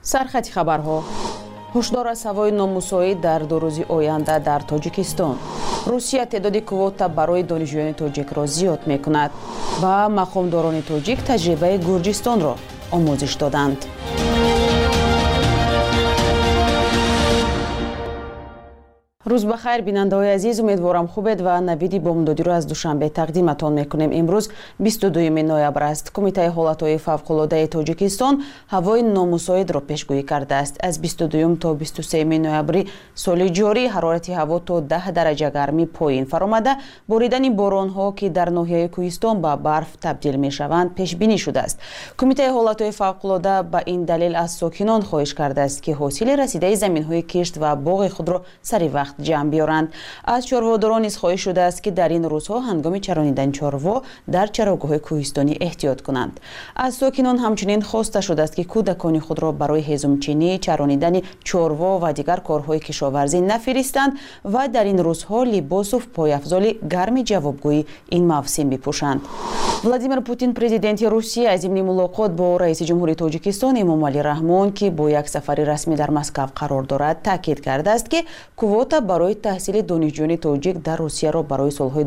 سرخط خبرها هشدار از هوای نامساعد در 2 روز آینده در تاجیکستان. روسیه تعداد کوتا برای دانشجویان تاجیک را زیاد میکند و مقامداران تاجیک تجربه گرجستان را آموزش دادند. روز بخیر بیننده‌های عزیز، امیدوارم خوبید و نوید بامدادی رو از دوشنبه تقدیمتان میکنیم. امروز 22 نوامبر است. کمیته حالت‌های فوق‌العاده تاجیکستان هوای نامساعد را پیشگویی کرده است. از 22 تا 23 نوامبر سال جاری حرارت هوا تا 10 درجه گرمی پایین فرآمده، باریدن باران‌ها که در ناحیه کوهستان به برف تبدیل می‌شوند پیش بینی شده است. کمیته حالت‌های فوق‌العاده به این دلیل از ساکنان خواهش کرده است که حاصل رسیده زمین‌های کشت و باغ خود را سریع وقت جمع بیارند. از چاره‌داران نیز خواهش شده است که در این روزها هنگام چرانیدن چاروا در چراگاه کوهستانی احتیاط کنند. از ساکنان همچنین خواسته شده است که کودکان خود را برای هضمچینی، چرانیدن چاروا و دیگر کارهای کشاورزی نفرستند و در این روزها لباس و پایافزال گرم جوابگویی این موسم بپوشند. ولادیمیر پوتین پرزیدنت روسیه از ضمن ملاقات با رئیس جمهوری تاجیکستان امامعلی رحمان که با یک سفر رسمی در مسکو قرار دارد تاکید کرده است که کوتا برای تحصیل دانشجویان تاجیک در روسیه را برای سالهای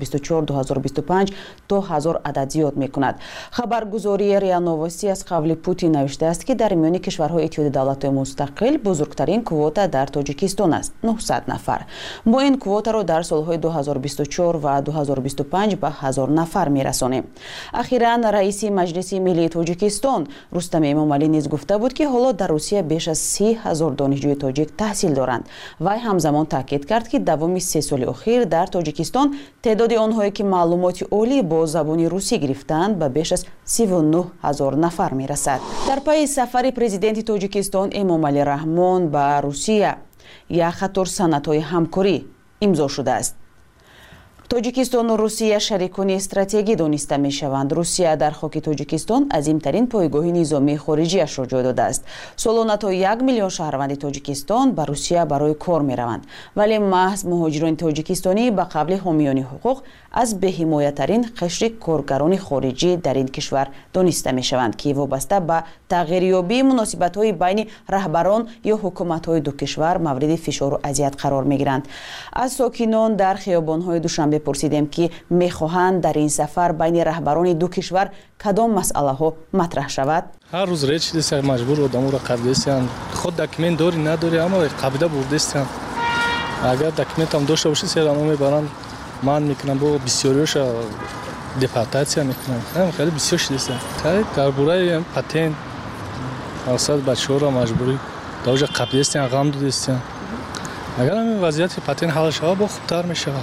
2024-2025 تا 1000 عدد زیاد می‌کند. خبرگزاری ریا نووستی از قول پوتین نوشته است که در میان کشورهای اتحاد دولت‌های مستقل بزرگترین کوتا در تاجیکستان است، 900 نفر. ما این کوتا را در سالهای 2024 و 2025 به 1000 نفر می‌رسانیم. اخیراً رئیس مجلس ملی تاجیکستان رستم امامعلی نیز گفته بود که حالا در روسیه بیش از 30,000 دانشجوی تاجیک تحصیل دارند و همزمان تاکید کرد که دوام 3 سال اخیر در تاجیکستان تعداد آنهایی که معلومات عالی با زبان روسی گرفتند به بیش از 39,000 نفر میرسد. در پی سفر پرزیدنت تاجیکستان امامعلی رحمان به روسیه یک خطر سندهای همکاری امضا شده است. تاجیکستان و روسیه شریکان استراتژیکی دانسته می شوند. روسیه در خاک تاجیکستان عظیمترین پایگاه نظامی خارجیش را جای داده است. سالانه تا 1 میلیون شهروند تاجیکستان به روسیه برای کار می روند، ولی محض مهاجران تاجیکستانی به قبل حامیان حقوق از به‌حمایه‌ترین قشر کارگران خارجی در این کشور دانسته می شوند که وابسته به تغییریابی مناسبت‌های بین رهبران یا حکومت‌های دو کشور مورد فشار و اذیت قرار می گیرند. از ساکنان در خیابان‌های دوشنبه پرسیدیم که می‌خواهند در این سفر بین رهبران دو کشور کدام مسئله‌ها مطرح شود. هر روز ریچ دیست مجبور آدم را قبضیستن. خود دکمنت داری نداری اما قبضه بردیستن. اگر دکمنت هم داشته باشی سر اما میبرن من میکنم با بسیاریش دپورتاسیا میکنم. هم خیلی بسیار شدیستن. درباره پاتنت اصلا بچه‌ها را مجبوری داوجه قبضیستن غم دادیستن. اگر همین وضعیت پاتنت حل شود با خوبتر میشه.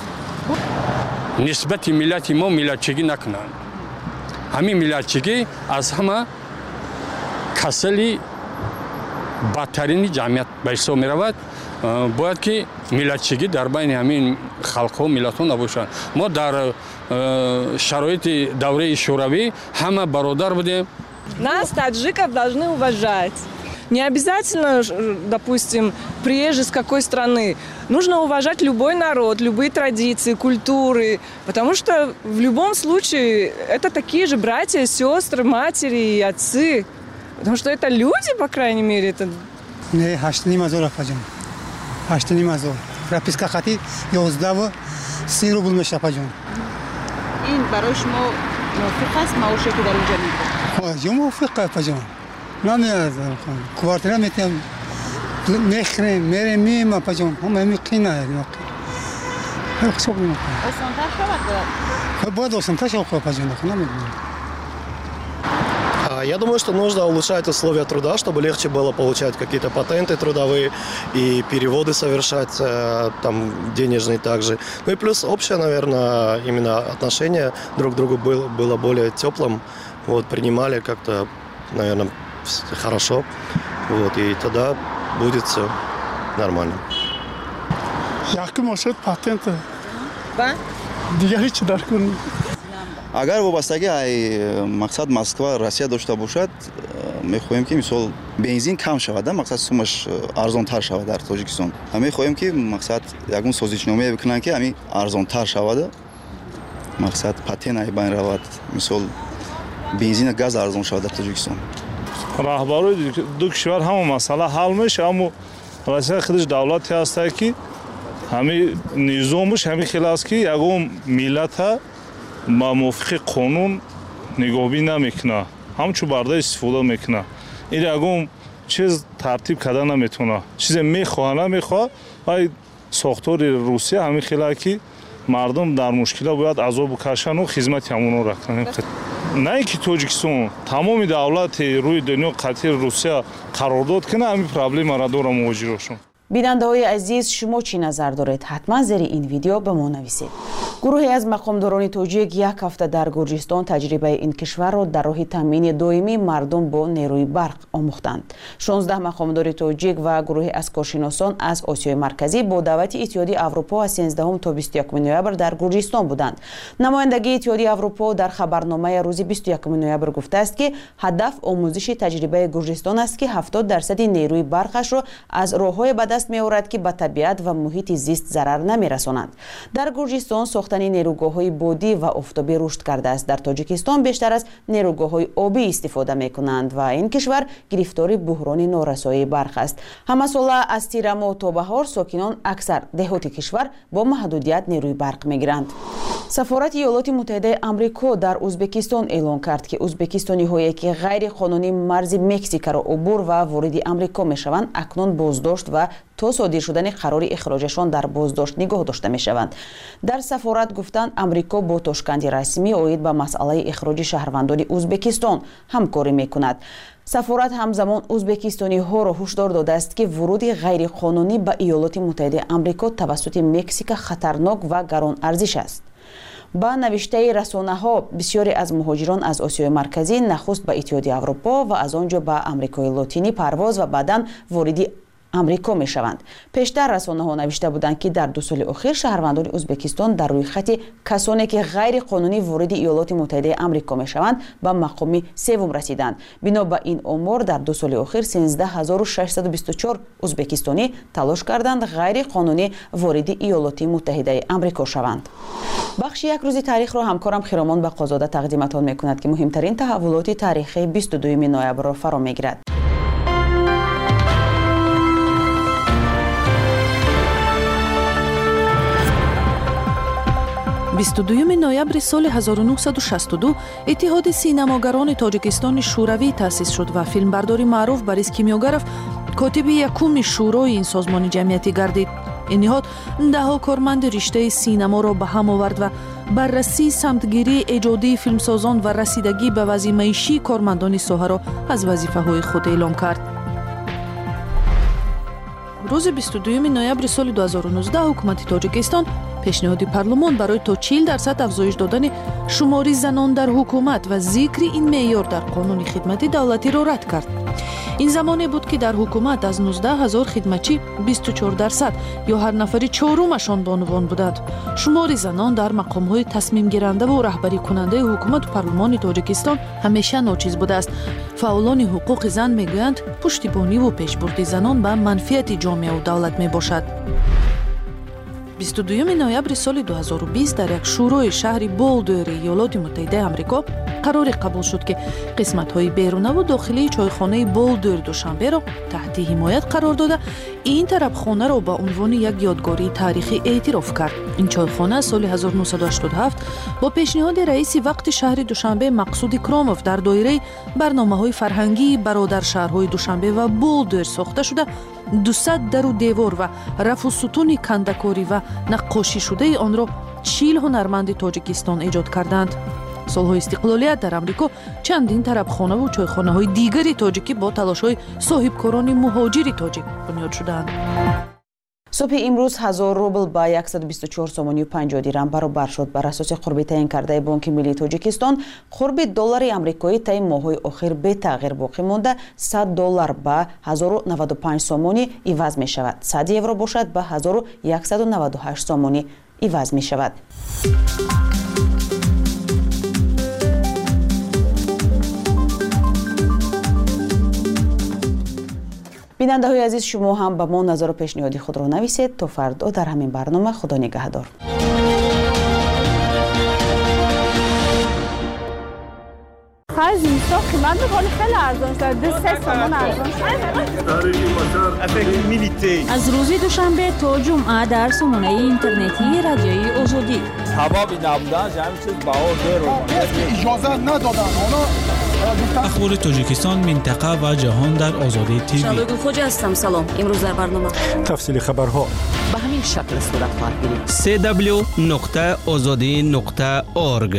نسبت ملت ما ملتچگی نکنند. همین ملتچگی از همه کسلی بدترین جمعیت به حساب می رود. باید که ملتچگی در بین همین خلق ها ملت ها نباشند. ما در شرایط دوره شوروی همه برادر بودیم. Нас, таджиков, должны уважать. Не обязательно, допустим, приезжий с какой страны. Нужно уважать любой народ, любые традиции, культуры. Потому что в любом случае это такие же братья, сестры, матери и отцы. Потому что это люди, по крайней мере. Это... Не, 8,5 афаджон. 8,5. Прописка хати 11 рубл меша афаджон. این برای شما موافق است معاشی که در اینجا میگیرید؟ خب موافق афаджон. نمیاد کوارتر میتیم میخریم میریم میم афаджон. هم میقینا خیلی خوب میکنه. آسان‌تر شود؟ خب باید آسان‌تر شود афаджон. نمیدونم. Я думаю, что нужно улучшать условия труда, чтобы легче было получать какие-то патенты трудовые и переводы совершать, там, денежные также. Ну и плюс общее, наверное, именно отношение друг к другу было более теплым. Вот, принимали как-то, наверное, хорошо. Вот, и тогда будет все нормально. Яхкы может патенты. Да? Дигар чи дар кун. اگر وابستگی مقصد مسکو روسیه داشته باشد میخواهیم که مثلا بنزین کم شود، مقصد سومش ارزان تر شود در تاجیکستان. میخواهیم که مقصد یگون سازشنامه بکنن که همین ارزان تر شود، مقصد پاتن ای بین رود، مثلا بنزین و گاز ارزان شود در تاجیکستان. раҳбарои ду кишвар ҳама масъала ҳал меша, аммо Россия худаш давлате ҳаст ки ҳамин низомаш ҳамин хел аст ки ягон миллата ба мувофиқи қонун нигоҳбӣ намекуна, ҳамчу барда истифода мекуна. ин ягон чиз тартиб карда наметавона, чизе мехоҳа намехоҳа вай сохтори Русия ҳамин хела ки мардум дар мушкила бояд азобу кашану хизмати ҳамонро кунанд. На инки Тоҷикистон тамоми давлати рӯи дунё қатъи Русия қарордод кунад, ҳамин проблемаро дора муҳоҷирошон. бинандаҳои азиз, шумо чӣ назар доред? ҳатман зери ин видео ба мо нависед. гурӯҳе аз мақомдорони тоҷик як ҳафта дар Гурҷистон таҷрибаи ин кишварро дар роҳи таъмини доимии мардум бо нерӯи барқ омӯхтанд. 16 мақомдори тоҷик ва гурӯҳи аз коршиносон аз Осиёи марказӣ бо даъвати Иттиҳоди Аврупо аз 13 то 21 ноябр дар Гурҷистон буданд. намояндагии Иттиҳоди Аврупо дар хабарномаи рӯзи 21 ноябр гуфтааст ки ҳадаф омӯзиши таҷрибаи Гурҷистон аст ки 70% нерӯи барқашро аз роҳҳое ба даст меорад ки ба табиат ва муҳити зист зарар намерасонанд. дар Гурҷистон сохтани нерӯгоҳҳои бодӣ ва офтобӣ рушд кардааст. дар Тоҷикистон бештар аз нерӯгоҳҳои обӣ истифода мекунанд ва ин кишвар гирифтори буҳрони норасоии барқ аст. ҳамасола аз тирамо то баҳор сокинон аксар деҳоти кишвар бо маҳдудият нерӯи барқ мегиранд. сафорати Иёлоти Муттаҳидаи Амрико дар Узбекистон эълон кард ки узбекистониҳое ки ғайриқонунӣ марзи Мексикаро убур ва вориди Амрико мешаванд, акнун боздошт ва то содир шудани қарори ихроҷашон дар боздошт нигоҳ дошта мешаванд. дар сафорат гуфтанд Амрико бо тошканди расмӣ оид ба масъалаи ихроҷи шаҳрвандони Узбекистон ҳамкорӣ мекунад. сафорат ҳамзамон узбекистониҳоро ҳушдор додааст ки вуруди ғайриқонунӣ ба Иёлоти Муттаҳидаи Амрико тавассути Мексика хатарнок ва гаронарзиш аст. ба навиштаи расонаҳо бисёре аз муҳоҷирон аз Осиёи марказӣ нахуст ба Иттиҳоди Аврупо ва аз он ҷо ба Амрикои Лотинӣ парвоз ва баъдан вориди Амрико мешаванд. пештар расонаҳо навишта буданд ки дар 2 соли охир шаҳрвандони Узбекистон дар рӯйхати касоне ки ғайриқонунӣ вориди Иёлоти Муттаҳидаи Амрико мешаванд ба мақоми севум расиданд. бино ба ин омор дар 2 соли охир 13624 узбекистонӣ талош карданд ғайриқонунӣ вориди Иёлоти Муттаҳидаи Амрико шаванд. бахши як рӯзи таърихро ҳамкорам Хиромон Бақозода тақдиматон мекунад ки муҳимтарин таҳаввулоти таърихи 22 ноябрро фаро мегирад. 22 ноябри соли 1962 иттиҳоди синамогарони Тоҷикистони шӯравӣ таъсис шуд ва филмбардори маъруф Борис Кимёгаров котиби якуми шӯрои ин созмони ҷамъиятӣ гардид. ин ниҳод даҳо корманди риштаи синаморо ба ҳам овард ва баррасии самтгирии эҷодии филмсозон ва расидагӣ ба вазъи маишии кормандони соҳаро аз вазифаҳои худ эълон кард. рӯзи 22 ноябри соли 2019 ҳукумати Тоҷикистон пешниҳоди парлумон барои то 40% афзоиш додани шумори занон дар ҳукумат ва зикри ин меъёр дар қонуни хидмати давлатиро рад кард. ин замоне буд ки дар ҳукумат аз 19 000 хидматчӣ 24% ё ҳар нафари чорумашон бонувон буданд. шумори занон дар мақомҳои тасмимгирандаву раҳбарикунандаи ҳукумату парлумони Тоҷикистон ҳамеша ночиз будааст. фаъолони ҳуқуқи зан мегӯянд пуштибониву пешбурди занон ба манфиати ҷомеаву давлат мебошад. 22 ноябри соли 2020 дар як шӯрои шаҳри Болдуэри Иёлоти Муттаҳидаи Амрико қароре қабул шуд ки қисматҳои берунаву дохилии чойхонаи Болдуэр Душанберо таҳти ҳимоят қарор дода ин тарабхонаро ба унвони як ёдгории таърихӣ эътироф кард. ин чойхона соли 1987 бо пешниҳоди раиси вақти шаҳри Душанбе Мақсуд Икромов дар доираи барномаҳои фарҳангии бародаршаҳрҳои Душанбе ва Болдуэр сохта шуда 200 дару девор ва рафу сутуни кандакорӣ ва наққошишудаи онро 40 ҳунарманди Тоҷикистон эҷод карданд. солҳои истиқлолият дар Амрико чандин тарабхонаву чойхонаҳои дигари тоҷикӣ бо талошҳои соҳибкорони муҳоҷири тоҷик бунёд шуданд. субҳи имрӯз 1000 рубл ба 124 сомонию 50 дирам баробар шуд. бар асоси қурби таъин кардаи Бонки Миллии Тоҷикистон қурби доллари амрикоӣ таи моҳҳои охир бетағйир боқӣ монда $100 ба 1095 сомонӣ иваз мешавад. 100 евро бошад ба 1198 сомонӣ иваз мешавад. бинандаҳои азиз, шумо ҳам ба мо назару пешниҳоди худро нависед. то фардо дар ҳамин барнома. худо нигаҳдор. از اینستا قیمت میکنه خیلی ارزان شده 3 تومن ارزان شده. از روز دوشنبه تا جمعه در سامانه اینترنتی رادیوی آزادی. هوا بی نبودن همین چیز باور اجازه ندادن. اخبار تاجیکستان، منطقه و جهان در آزادی تیوی. شبگیر خوج هستم. سلام. امروز در برنامه تفصیل خبرها به همین شکل صورت خواهد گرفت. www.azadi.org.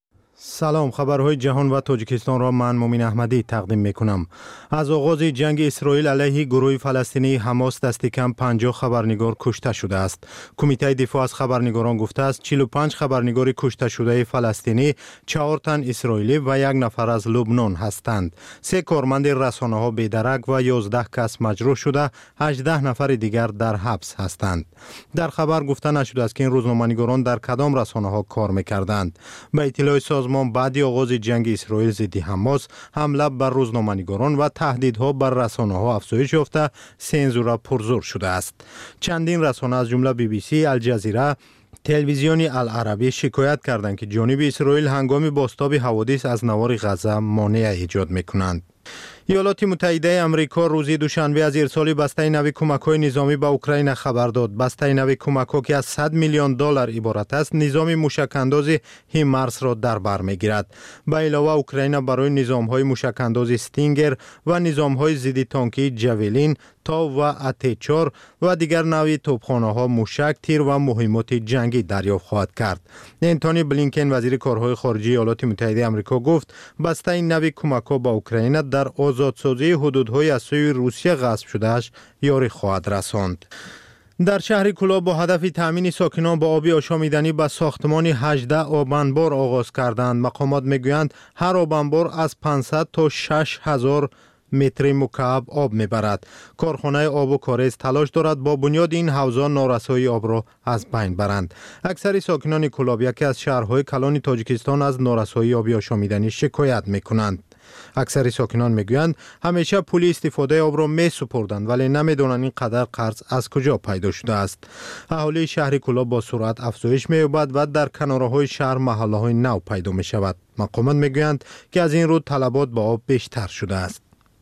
سلام، خبرهای جهان و تاجیکستان را من مومین احمدی تقدیم میکنم. از آغاز جنگ اسرائیل علیه گروه فلسطینی حماس دست کم 50 خبرنگار کشته شده است. کمیته دفاع از خبرنگاران گفته است 45 خبرنگار کشته شده فلسطینی، 4 تن اسرائیلی و 1 نفر از لبنان هستند. 3 کارمند رسانه‌ها بی‌درک و 11 کس مجروح شده، 18 نفر دیگر در حبس هستند. در خبر گفته نشده است که این روزنامه‌نگاران در کدام رسانه‌ها کار می‌کردند. به اطلاع سازمان بعد آغاز جنگ اسرائیل ضد حماس، حمله بر روزنامه‌نگاران و تهدیدها بر رسانه‌ها افزایش یافته، سانسور پرزور شده است. چندین رسانه از جمله BBC، الجزیره، تلویزیون العربی شکایت کردند که جانب اسرائیل هنگام بازتاب حوادث از نوار غزه مانع ایجاد می‌کنند. ایالات متحده آمریکا روز دوشنبه از ارسال بسته نوی کمک‌های نظامی به اوکراین خبر داد. بسته نوی کمک‌ها که از 100 میلیون دلار عبارت است، نظام موشک‌انداز هیمارس را در بر می‌گیرد. به علاوه اوکراین برای نظام‌های موشک‌انداز استینگر و نظام‌های ضد تانکی جاولین، تا و ات-4 و دیگر نوع توپخانه‌ها، موشک، تیر و مهمات جنگی دریافت خواهد کرد. انتونی بلینکن وزیر کارهای خارجه ایالات متحده آمریکا گفت بسته این نوع کمک‌ها به اوکراین در آزادسازی حدودهای از سوی روسیه غصب شده‌اش یاری خواهد رساند. در شهر کلاه با هدف تامین ساکنان با آب آشامیدنی به ساختمان 18 آبانبار آغاز کردند. مقامات میگویند هر آبانبار از 500 تا 6000 متر مکعب آب میبرد. کارخانه آب و کاریز تلاش دارد با بنیاد این حوضا نارسایی آب را از بین برند. اکثر ساکنان کلاب، یکی از شهرهای کلان تاجیکستان، از نارسایی آب آشامیدنی شکایت میکنند. اکثر ساکنان میگویند همیشه پول استفاده آب را میسپردند ولی نمیدانند این قدر قرض از کجا پیدا شده است. اهالی شهر کلاب با سرعت افزایش می‌یابد و در کناره‌های شهر محله‌های نو پیدا می‌شود. مقامات میگویند که از این رو طلبات با آب بیشتر شده است.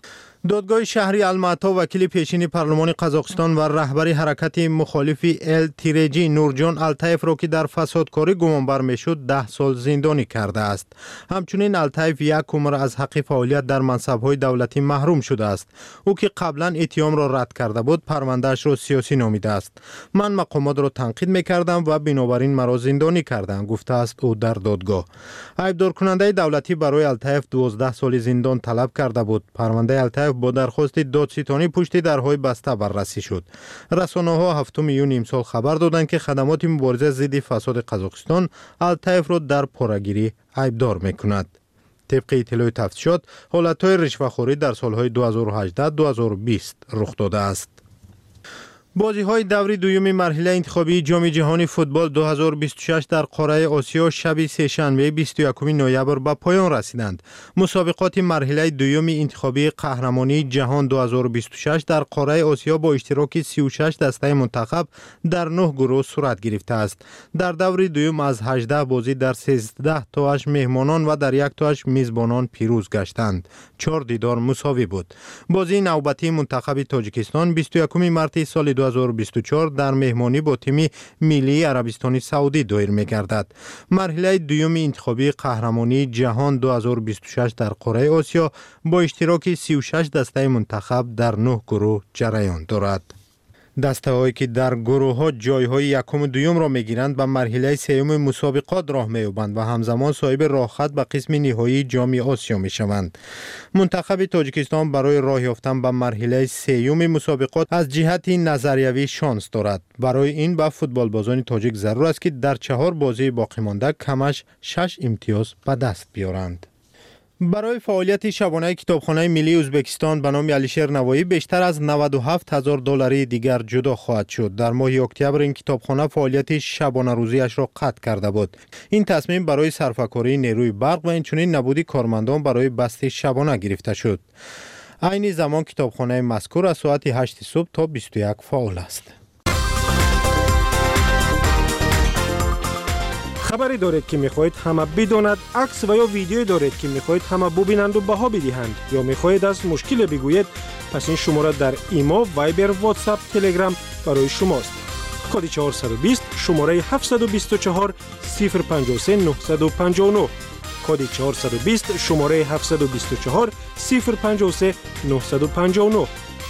دادگاه شهری الماتا وکیل پیشین پارلمان قزاقستان و رهبر حرکت مخالف ال-تیرجی نورجان الطیف را که در فسادکاری گمانبر میشد 10 سال زندانی کرده است. همچنین الطیف 1 عمر از حق فعالیت در منصب‌های دولتی محروم شده است. او که قبلا اتهام را رد کرده بود پرونده‌اش را سیاسی نامیده است. من مقامات را تنقید میکردم و بنابراین مرا زندانی کردند، گفته است او در دادگاه. عیبدار کننده دولتی برای الطیف 12 سال زندان طلب کرده بود. پرونده الطیف با درخواست دادستانی پشت درهای بسته بررسی شد. رسانه‌ها 7 میلیون امسال خبر دادند که خدمات مبارزه ضد فساد قزاقستان الطیف را در پاره‌گیری عیبدار می‌کند. طبق اطلاع تفتیشات، حالت‌های رشوه‌خوری در سال‌های 2018-2020 رخ داده است. بازی‌های دور دوم مرحله انتخابی جام جهانی فوتبال 2026 در قاره آسیا شب سه‌شنبه 21 نوامبر به پایان رسیدند. مسابقات مرحله دوم انتخابی قهرمانی جهان 2026 در قاره آسیا با اشتراک 36 دسته منتخب در 9 گروه صورت گرفته است. در دور دوم از 18 بازی در 13 تاش مهمانان و در 1 تاش میزبانان پیروز گشتند. 4 دیدار مساوی بود. بازی نوبتی منتخب تاجیکستان 21 مارس سال 2024 در مهمانی با تیم ملی عربستان سعودی دایر می‌گردد. مرحله دوم انتخابی قهرمانی جهان 2026 در قاره آسیا با اشتراک 36 دسته منتخب در 9 گروه جریان دارد. دسته‌هایی که در گروه‌ها جای‌های یکم و دوم را می‌گیرند به مرحله سوم مسابقات راه می‌یابند و همزمان صاحب راه‌خط به قسم نهایی جام آسیا می‌شوند. منتخب تاجیکستان برای راه یافتن به مرحله سوم مسابقات از جهت نظریوی شانس دارد. برای این به فوتبالبازان تاجیک ضرور است که در 4 بازی باقی مانده کمش 6 امتیاز به دست بیارند. برای فعالیت شبانه کتابخانه ملی ازبکستان به نام علیشیر نوایی بیشتر از 97,000 دلاری دیگر جدا خواهد شد. در ماه اکتبر این کتابخانه فعالیت شبانه روزیش را قطع کرده بود. این تصمیم برای صرفه‌کاری نیروی برق و اینچنین نبود کارمندان برای بسته شبانه گرفته شد. عین زمان کتابخانه مذکور از ساعت 8 صبح تا 21 فعال است. خبری دارید که میخواهید همه بداند، عکس و یا ویدیویی دارید که میخواهید همه ببینند و بها بدهند یا میخواهید از مشکل بگویید، پس این شماره در ایما، وایبر، واتساپ، تلگرام برای شماست. کد 420 شماره 724 053 959. کد 420 شماره 724 053 959.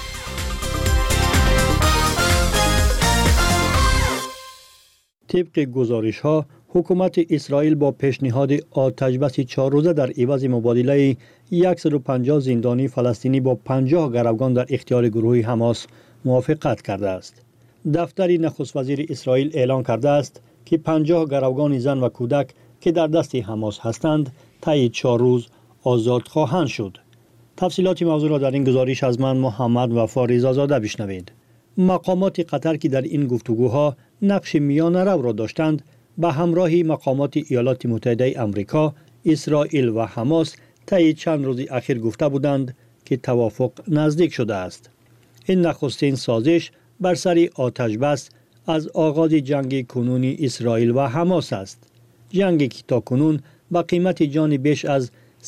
طبق گزارش‌ها، حکومت اسرائیل با پیشنهاد آتش‌بس 4 روزه در عوض مبادله 150 زندانی فلسطینی با 50 گروگان در اختیار گروه حماس موافقت کرده است. دفتر نخست وزیر اسرائیل اعلان کرده است که 50 گروگان زن و کودک که در دست حماس هستند طی 4 روز آزاد خواهند شد. تفصیلات موضوع را در این گزارش از من محمد وفا رضازاده بشنوید. مقامات قطر که در این گفتگوها نقش میانه‌رو را داشتند، به همراه مقامات ایالات متحده آمریکا، اسرائیل و حماس طی چند روز اخیر گفته بودند که توافق نزدیک شده است. این نخستین سازش بر سر آتش‌بس از آغاز جنگ کنونی اسرائیل و حماس است. جنگی که تاکنون با قیمت جان بیش از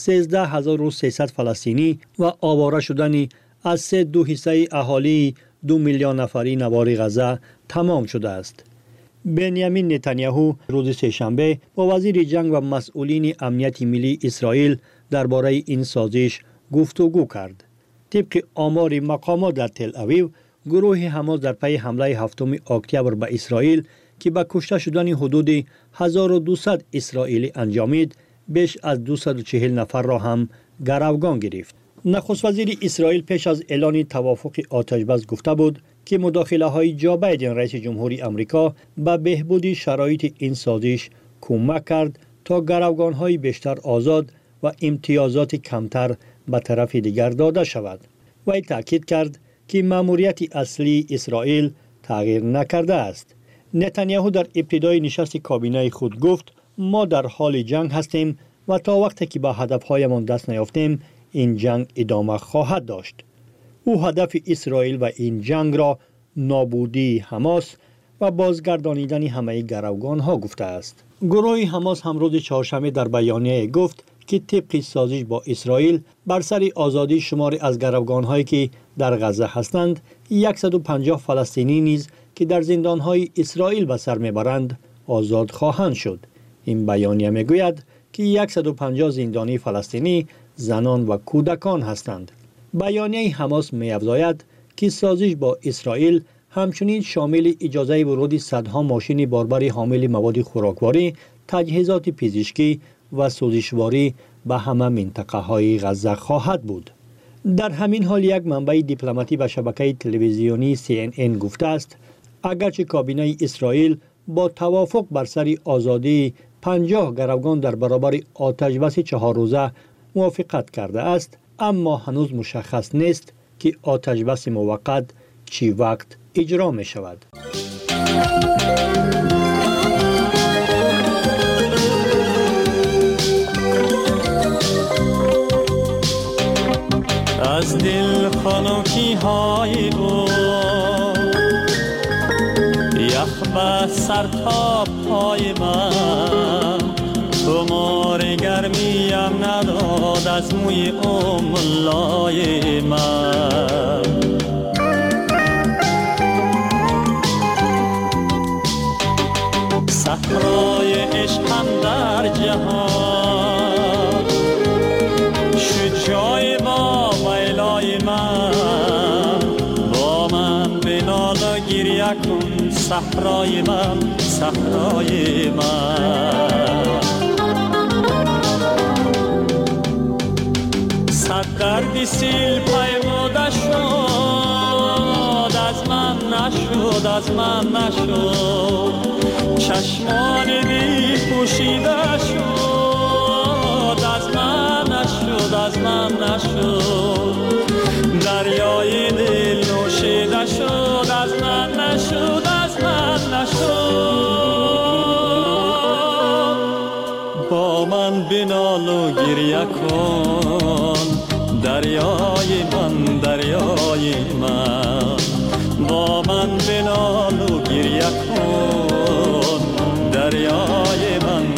13300 فلسطینی و آواره شدن از 3.2 اهالی 2 میلیون نفری نوار غزه تمام شده است. بنیامین نتانیاهو روز سه‌شنبه با وزیر جنگ و مسئولین امنیت ملی اسرائیل درباره این سازش گفتگو کرد. طبق آمار مقامات در تل آویو، گروه حماس در پی حمله 7 اکتبر به اسرائیل که به کشته شدن حدود 1200 اسرائیلی انجامید، بیش از 240 نفر را هم گروگان گرفت. نخست وزیر اسرائیل پیش از اعلان توافق آتش‌بس گفته بود که مداخله‌های جو بایدن رئیس جمهوری آمریکا به بهبود شرایط این سازش کمک کرد تا گروگان‌های بیشتر آزاد و امتیازات کمتر به طرف دیگر داده شود. وی تاکید کرد که مأموریت اصلی اسرائیل تغییر نکرده است. نتانیاهو در ابتدای نشست کابینه خود گفت: ما در حال جنگ هستیم و تا وقتی که به هدفهایمان دست نیافتیم این جنگ ادامه خواهد داشت. او هدف اسرائیل و این جنگ را نابودی حماس و بازگردانیدن همه گروگان ها گفته است. گروه حماس هم روز چهارشنبه در بیانیه گفت که طبق سازش با اسرائیل بر سر آزادی شماری از گروگان هایی که در غزه هستند 150 فلسطینی نیز که در زندان های اسرائیل به سر میبرند آزاد خواهند شد. این بیانیه میگوید که 150 زندانی فلسطینی زنان و کودکان هستند. بیانیه حماس می‌افزاید که سازش با اسرائیل همچنین شامل اجازه ورود صدها ماشین باربر حامل مواد خوراکواری، تجهیزات پزشکی و سوزشواری به همه منطقه‌های غزه خواهد بود. در همین حال یک منبع دیپلماتی به شبکه تلویزیونی CNN گفته است اگرچه کابینه اسرائیل با توافق بر سر آزادی 50 گروگان در برابر آتش‌بس 4 روزه موافقت کرده است، اما هنوز مشخص نیست که آتش‌بس موقت چی وقت اجرا می شود. از دل خنکی های او یخ به سر تا پای من، خمار گرمیم نداد از موی املای من. صحرای عشقم در جهان شد جای با ویلای من، با من بنال و گریه کن صحرای من، صحرای من. صد دردی سیل پیموده شد، از من نشد، از من نشد. چشمان بی پوشیده شد، از من نشد، از من نشد. دریای دل نوشیده شد، از من نشد، از من نشد. با من بنال و گریه کن دریای من، دریای من. با من بنال و گریه کن دریای من،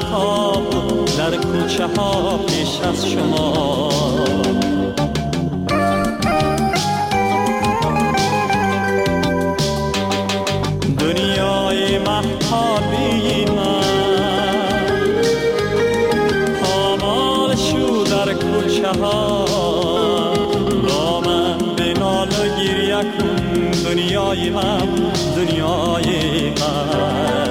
مهتاب در کوچه ها پیش از شما. دنیای مهتابی من پامال شو در کوچه ها، با من به نال و گریه کن دنیای من، دنیای من.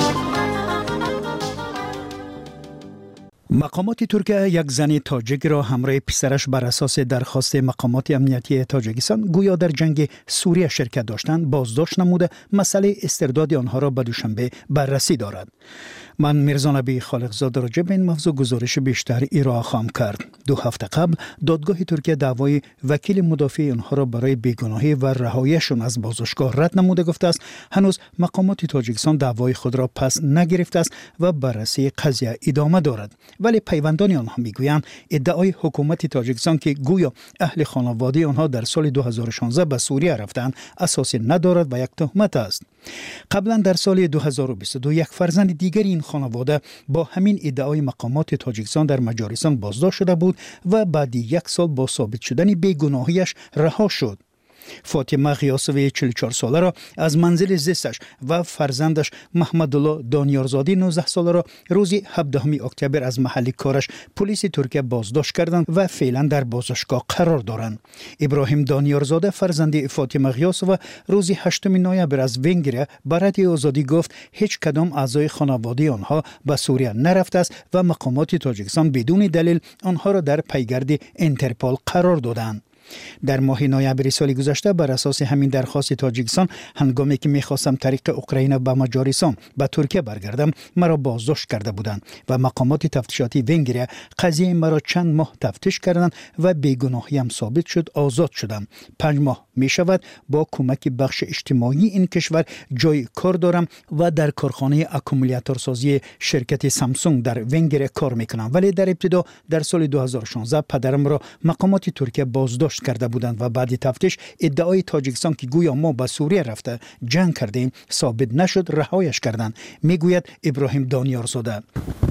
مقامات ترکیه یک زن تاجیک را همراه پسرش بر اساس درخواست مقامات امنیتی تاجیکستان گویا در جنگ سوریه شرکت داشتند بازداشت نموده مسئله استرداد آنها را به دوشنبه بررسی دارد. من میرزا نبی خالقزاده راجع به این موضوع گزارش بیشتر ارائه خواهم کرد. 2 هفته قبل دادگاه ترکیه دعوای وکیل مدافع آنها را برای بیگناهی و رهاییشان از بازداشتگاه رد نموده گفته است هنوز مقامات تاجیکستان دعوای خود را پس نگرفته است و بررسی قضیه ادامه دارد. ولی پیوندان آنها میگویند ادعای حکومت تاجیکستان که گویا اهل خانواده آنها در سال 2016 به سوریه رفتند اساسی ندارد و یک تهمت است. قبلا در سال 2022 یک فرزند دیگر این خانواده با همین ادعای مقامات تاجیکستان در مجارستان بازداشت شده بود و بعد 1 سال با ثابت شدن بیگناهیش رها شد. فاطمه غیاسوی 44 ساله را از منزل زیستش و فرزندش محمدالله دانیارزاده 19 ساله را روز 17 اکتبر از محل کارش پلیس ترکیه بازداشت کردند و فعلا در بازداشتگاه قرار دارند. ابراهیم دانیارزاده فرزند فاطمه غیاسوی روز 8 نوامبر از ونگریه به رادیو آزادی گفت هیچ کدام اعضای خانواده آنها به سوریه نرفته است و مقامات تاجیکستان بدون دلیل آنها را در پیگرد اینترپول قرار دادند. در ماه نوامبر سال گذشته بر اساس همین درخواست تاجیکستان هنگامی که می‌خواستم طریق اوکراین به مجارستان به ترکیه برگردم مرا بازداشت کرده بودند و مقامات تفتیشاتی ونگریه قضیه مرا چند ماه تفتیش کردند و بیگناهیم ثابت شد آزاد شدم. 5 ماه می شود با کمک بخش اجتماعی این کشور جای کار دارم و در کارخانه اکومولاتورسازی شرکت سامسونگ در ونگریه کار میکنم. ولی در ابتدا در سال 2016 پدرم را مقامات ترکیه بازداشت کرده بودند و بعد تفتیش ادعای تاجیکستان که گویا ما به سوریه رفته جنگ کردیم ثابت نشد رهایش کردند. میگوید ابراهیم دانیارزاده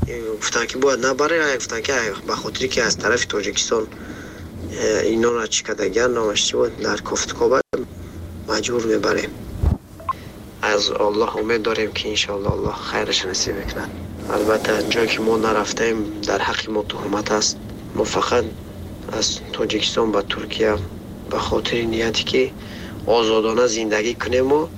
گفتن که باید نبره، گفتن که به خاطری که از طرف تاجیکستان اینا را چکدگر نامش بود در کفتکابه مجبور میبریم. از الله امید داریم که انشاءالله الله خیرش نصیب کنند. البته جایی که ما نرفتیم در حق ما تهمت است. ما فقط از تاجیکستان به ترکیه به خاطر نیتی که آزادانه زندگی کنیم و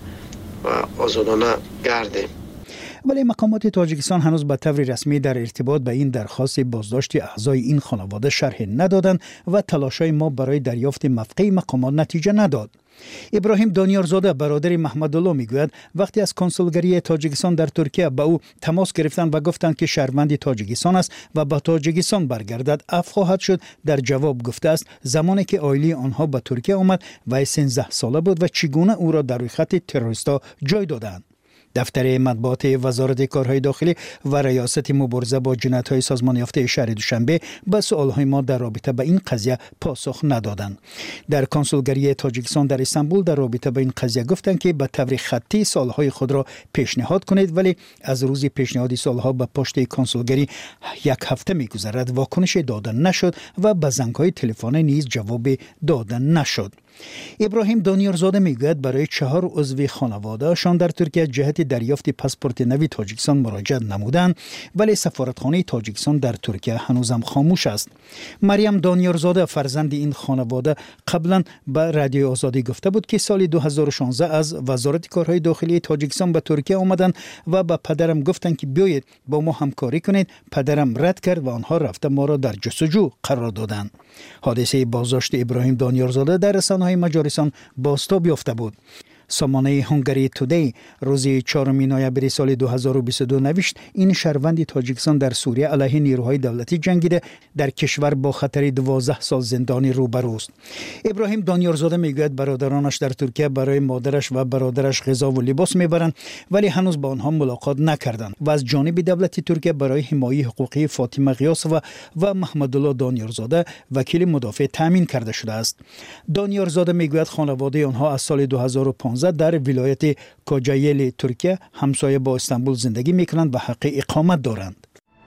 آزادانه گردیم. ولی مقامات تاجیکستان هنوز به طور رسمی در ارتباط به این درخواست بازداشت اعضای این خانواده شرح ندادند و تلاش‌های ما برای دریافت موقع مقامات نتیجه نداد. ابراهیم دانیارزاده برادر محمدالله میگوید وقتی از کنسولگری تاجیکستان در ترکیه به او تماس گرفتند و گفتند که شهروند تاجیکستان است و به تاجیکستان برگردد عفو خواهد شد، در جواب گفته است زمانی که عائله آنها به ترکیه آمد و 13 ساله بود و چگونه او را در روی خط تروریستا جای دادند. دفتر مطبوعات وزارت کارهای داخلی و ریاست مبارزه با جنایت‌های سازمان یافته شهر دوشنبه به سوال‌های ما در رابطه با این قضیه پاسخ ندادند. در کنسولگری تاجیکستان در استانبول در رابطه با این قضیه گفتند که به طور خطی سوال‌های خود را پیشنهاد کنید، ولی از روز پیشنهاد سوال‌ها به پشت کنسولگری 1 هفته می‌گذرد واکنش داده نشد و به زنگ‌های تلفنی نیز جواب داده نشد. ابراهیم دانیارزاده میگوید برای 4 عضو خانواده‌شان در ترکیه جهت دریافت پاسپورت نوی تاجیکستان مراجعه نمودند، ولی سفارتخانه تاجیکستان در ترکیه هنوزم خاموش است. مریم دانیارزاده فرزند این خانواده قبلا به رادیو آزادی گفته بود که سال 2016 از وزارت کارهای داخلی تاجیکستان به ترکیه آمدند و به پدرم گفتند که بیایید با ما همکاری کنید. پدرم رد کرد و آنها رفته ما را در جستجو قرار دادند. حادثه بازداشت ابراهیم دانیارزاده در رسانه‌های مجارستان بازتاب یافته بود. سامانه هنگری تودی روز 4 نوامبر سال 2022 نوشت این شهروند تاجیکستان در سوریه علیه نیروهای دولتی جنگیده در کشور با خطر 12 سال زندانی روبروست. ابراهیم دانیارزاده میگوید برادرانش در ترکیه برای مادرش و برادرش غذا و لباس میبرند، ولی هنوز با آنها ملاقات نکردند و از جانب دولت ترکیه برای حمایت حقوقی فاطمه غیاسوی و محمدالله دانیارزاده وکیل مدافع تامین کرده شده است. دانیارزاده میگوید خانواده آنها از سال 2015 در ولایت کوجایل ترکیه همسایه با استانبول زندگی میکنند و حق اقامت دارند.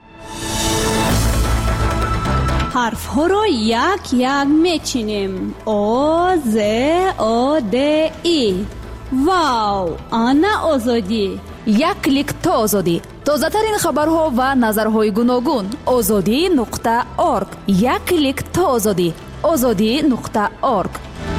ҳарфҳоро як мечинем. О З О Д И. Вау, ана озодӣ. як клик то озодӣ. тозатарин хабарҳо ва назарҳои гуногун. озодӣ.орг. як клик то озодӣ. озодӣ.орг.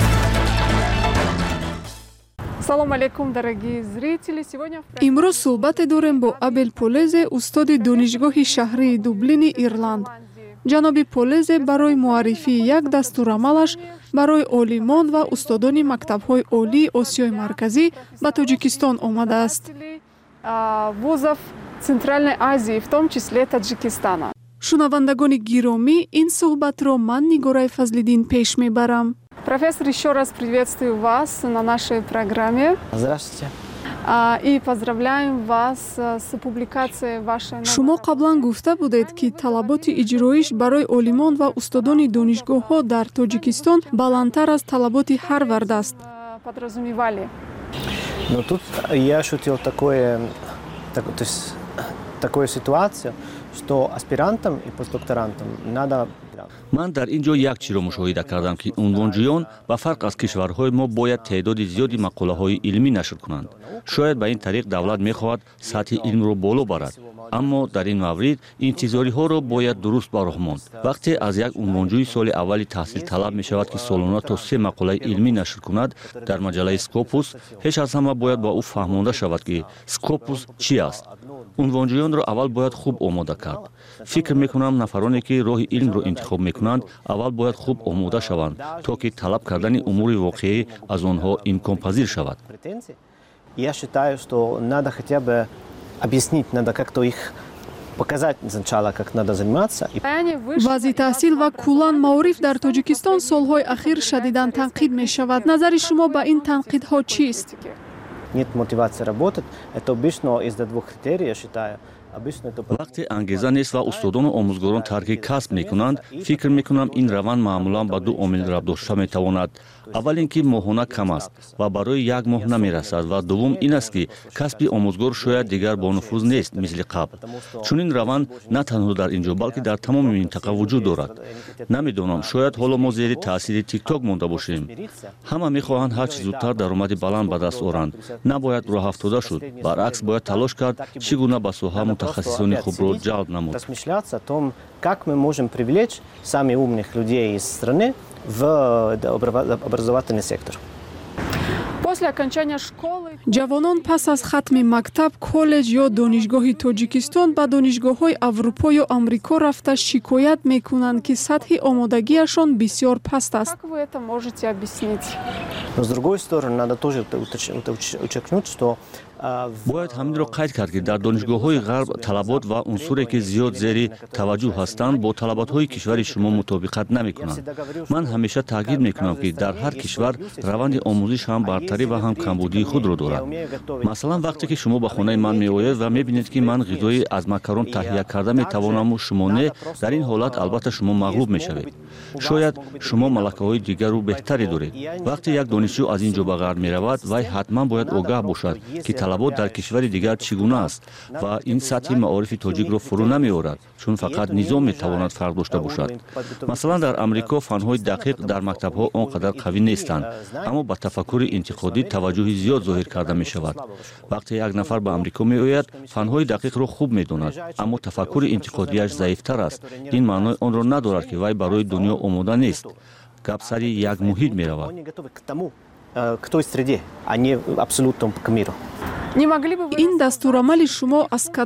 салому алейкум, дорогие зрители. Имрӯз суҳбате дорем бо Абел Полезе, устоди донишгоҳи шаҳрии Дублини, Ирланд. ҷаноби Полезе барои муаррифии як дастурамалаш барои олимон ва устодони мактабҳои олии Осиёи Марказӣ ба Тоҷикистон омадааст. Вузов Центральной Азии, в том числе Таджикистана. Шунавандагони гиромӣ, ин суҳбатро ман Нигораи Фазлиддин пеш мебарам. Профессор, еще раз приветствую вас на нашей программе. Здравствуйте. И поздравляем вас с публикацией вашей... Шумо қаблан гуфта будед ки талаботи иҷроиш барои олимон ва устодони донишгоҳҳо дар Тоҷикистон баландтар аз талаботи Харвард аст. Подразумевали. Но тут я шутил такую ситуацию, что аспирантам и постдокторантам надо... ман дар ин ҷо як чизро мушоҳида кардам ки унвонҷӯён ба фарқ аз кишварҳои мо бояд теъдоди зиёди мақолаҳои илмӣ нашр кунанд. шояд ба ин тариқ давлат мехоҳад сатҳи илмро боло барад, аммо дар ин маврид интизориҳоро бояд дуруст ба роҳ монд. вақте аз як унвонҷӯи соли аввали таҳсил талаб мешавад ки солона то 3 мақолаи илмӣ нашр кунад дар маҷалаи Scopus, ҳеҷ аз ҳама бояд ба ӯ фаҳмонда шавад ки Scopus чӣ аст. унвонҷӯёнро аввал бояд хуб омода кард. фикр мекунам нафароне ки роҳи илмро интихоб мекунанд аввал бояд хуб омода шаванд, то ки талаб кардани умури воқеӣ аз онҳо имконпазир шавад. Я считаю, что надо хотя бы объяснить, надо как-то их показать сначала, как надо заниматься. вазъи таҳсил ва куллан маориф дар Тоҷикистон солҳои ахир шадидан танқид мешавад. назари шумо ба ин танқидҳо чист? Нет мотивации работать. Это обычно из-за двух критерий, я считаю. вақте ангеза нест ва устодону омӯзгорон тарки касб мекунанд, фикр мекунам ин раванд маъмулан ба ду омил рабт дошта метавонад. аввал ин ки моҳона кам аст ва барои як моҳ намерасад ва дуввум ин аст ки касби омӯзгор шояд дигар бонуфуз нест мисли қабл. чунин раванд на танҳо дар ин ҷо, балки дар тамоми минтақа вуҷуд дорад. намедонам, шояд ҳоло мо зери таъсири тикток монда бошем. ҳама мехоҳанд ҳарчи зудтар даромади баланд ба даст оранд. набояд роҳафтода шуд, баръакс бояд талош кард чӣ гуна ба соҳа мутахассисони хубро ҷалб намуд. Размышляться о том, как мы можем привлечь самых умных людей из страны в образовательный сектор. ҷавонон пас аз хатми мактаб, коллеҷ ё донишгоҳи Тоҷикистон ба донишгоҳҳои Аврупо ё Амрико рафта шикоят мекунанд ки сатҳи омодагиашон бисёр паст аст. Как вы это можете объяснить? Но с другой стороны, надо тоже уточнить, что бояд ҳаминро қайд кард ки дар донишгоҳҳои ғарб талабот ва унсуре ки зиёд зери таваҷҷӯҳ ҳастанд бо талаботҳои кишвари шумо мутобиқат намекунанд. ман ҳамеша таъкид мекунам ки дар ҳар кишвар раванди омӯзиш ҳам бартарӣ ва ҳам камбудии худро дорад. масалан вақте ки шумо ба хонаи ман меоед ва мебинед ки ман ғизои аз макарон таҳия карда метавонаму шумо не, дар ин ҳолат албатта шумо мағлуб мешавед. шояд шумо малакаҳои дигару беҳтаре доред. вақте як донишҷӯ аз ин ҷо ба ғарб меравад, вай ҳатман бояд огаҳ бошад ки талабот дар кишвари дигар чӣ гуна аст ва ин сатҳи маорифи тоҷикро фурӯ намеорад, чун фақат низом метавонад фарқ дошта бошад. масалан дар амрико фанҳои дақиқ дар мактабҳо он қадар қавӣ нестанд, аммо ба тафаккури интиқодӣ таваҷҷӯҳи зиёд зоҳир карда мешавад. вақте як нафар ба амрико меояд, фанҳои дақиқро хуб медонад, аммо тафаккури интиқодияш заифтар аст. ин маънои онро надорад ки вай барои дунё омода нест. гап сари як муҳит меравад. К той среде, а не абсолютно к миру. ин дастурамали шумо аз